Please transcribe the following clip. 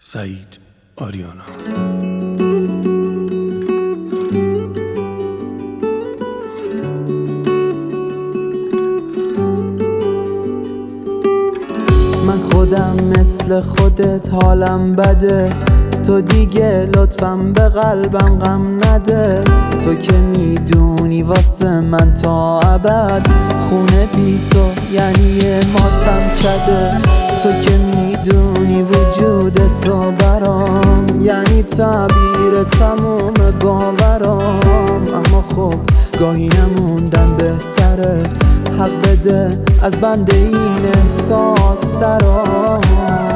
سعید آریانا. من خودم مثل خودت حالم بده، تو دیگه لطفم به قلبم غم نده. تو که میدونی واسه من تا ابد خونه بی تو یعنی ماتم کده. تو که میدونی وجود تو برام یعنی تعبیر تموم باورام. اما خب گاهی نموندن بهتره، حق بده از بنده این احساس درام.